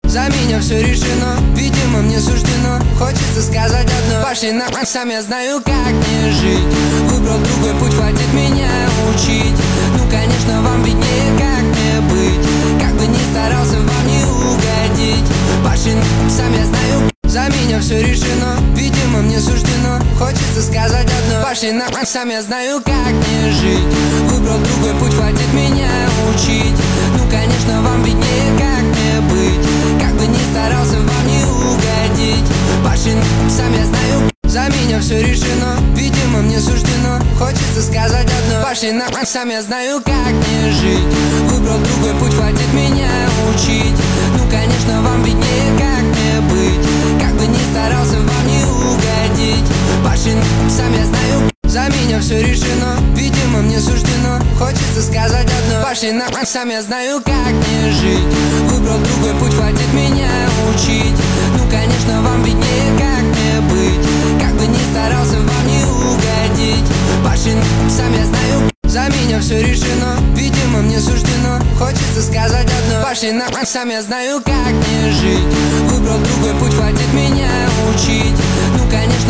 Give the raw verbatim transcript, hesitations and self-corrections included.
За меня все решено, видимо мне суждено. Хочется сказать одно: пошли на сам я знаю, как мне жить. Выбрал другой путь, хватит меня учить. Ну конечно вам виднее, как мне быть. Как бы ни старался вам не угодить. Пошли сам я знаю. За меня все решено, видимо мне суждено. Хочется сказать одно: пошли на сам я знаю, как мне жить. Выбрал другой путь, хватит меня учить. Ну конечно вам виднее, как мне быть. Как бы ни старался вам не угодить. Пошли сам я знаю. За меня все решено, видимо мне суждено. Хочется сказать одно: пошли на сам я знаю, как мне жить. Выбрал другой путь, хватит меня учить. Ну конечно вам виднее, как мне быть. Как бы ни старался вам не угодить. Пошли сам я знаю. За меня все решено, видимо мне суждено. Хочется сказать одно: пошли на сам я знаю, как мне жить. Выбрал другой путь, хватит меня учить. Ну конечно вам виднее, как мне быть. Как бы ни старался вам не угодить. Пошли сам я знаю. За меня все решено, видимо мне суждено. Хочется сказать одно: пошли на сам я знаю, как мне жить. Выбрал другой путь, хватит меня учить. Ну конечно